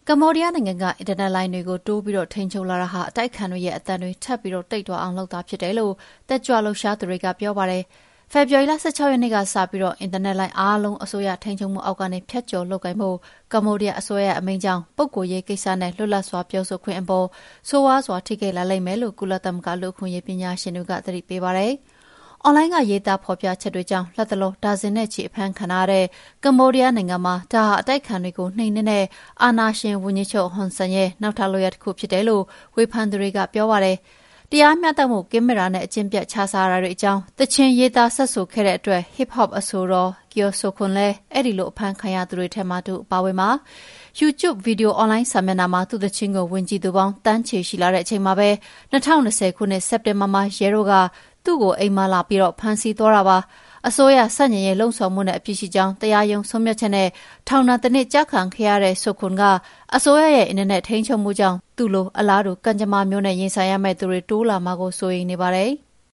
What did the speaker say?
ကမ္ဘောဒီးယားနိုင်ငံကအင်တာနက်လိုင်းတွေကိုတိုးပြီးထိန်းချုပ်လာတာဟာအတိုက်အခံတွေရဲ့အသံတွေထပ်ပြီးတိတ်သွားအောင်လုပ်တာဖြစ်တယ်လို့တက်ကြွလှုပ်ရှားသူတွေကပြောပါတယ်။ဖေဖော်ဝါရီလ 16 ရက်နေ့ကစပြီးအင်တာနက်လိုင်းအားလုံးအစိုးရထိန်းချုပ်မှုအောက်ကနေဖြတ်ကျော်လုပ်ကိုင်မှုကမ္ဘောဒီးယားအစိုးရရဲ့အမိန့်ကြောင့်ပုဂ္ဂိုလ်ရေးကိစ္စနဲ့လွတ်လပ်စွာပြောဆိုခွင့်အပေါ်ဆိုးဝါးစွာထိခိုက်လာလိမ့်မယ်လို့ကုလသမဂ္ဂလူ့အခွင့်အရေးပညာရှင်တွေကသတိပေးပါတယ်။အွန်လိုင်းကရေးသားဖော်ပြချက်တွေကြောင့်လတ်တလောဒါဇင်နဲ့ချီအဖမ်းခံရတဲ့ကမ္ဘောဒီးယားနိုင်ငံမှာဒါဟာအတိုက်ခံတွေကိုနှိမ်နင်းတဲ့အာဏာရှင်ဝန်ကြီးချုပ်ဟွန်ဆန်ရဲ့နောက်ထပ်လုပ်ရပ်တစ်ခုဖြစ်တယ်လို့ဝေဖန်သူတွေကပြောပါတယ်။တရားမျှတမှုကင်မရာနဲ့အကျင့်ပြတ်ခြစားတာတွေအကြောင်းတချင်းရေးသားဆက်ဆိုခဲ့တဲ့အတွက် hip hop အဆိုတော်ကီယိုဆိုခွန်လည်းအဲ့ဒီလိုအဖမ်းခံရသူတွေထဲမှာသူအပါဝင်ပါ။ YouTube ဗီဒီယိုအွန်လိုင်းစာမျက်နှာမှာသူတချင်းကိုဝင်ကြည့်သူပေါင်းတန်းချီရှိလာတဲ့အချိန်မှာပဲ2020ခုနှစ်စက်တင်ဘာမှာရဲတို့ကသူ့ကိုအိမ်မလာပြီးဖမ်းဆီးသွားတာပါ။အစိုးရဆန့်ကျင်ရေးလှုံ့ဆော်မှုနဲ့အပြစ်ရှိကြောင်းတရားရုံးဆုံးဖြတ်ချက်နဲ့ထောင်ဒဏ်တစ်နှစ်ကျခံခဲ့ရတဲ့ဆိုခွန်ကအစိုးရရဲ့အင်တာနက်ထိန်းချုပ်မှုကြောင့်သူ့လိုအလားတူကံကြမ္မာမျိုးနဲ့ရင်ဆိုင်ရမယ့်သူတွေတိုးလာမှာကိုစိုးရိမ်နေပါတယ်။